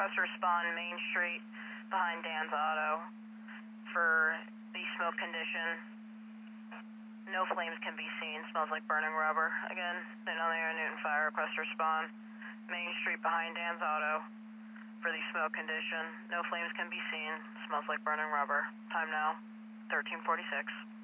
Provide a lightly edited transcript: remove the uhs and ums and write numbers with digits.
request to respond Main Street behind Dan's Auto for the smoke condition. No flames can be seen. Smells like burning rubber. Again, Newton on the air, Newton Fire, request to respond Main Street behind Dan's Auto for the smoke condition. No flames can be seen. Smells like burning rubber. Time now, 13:46.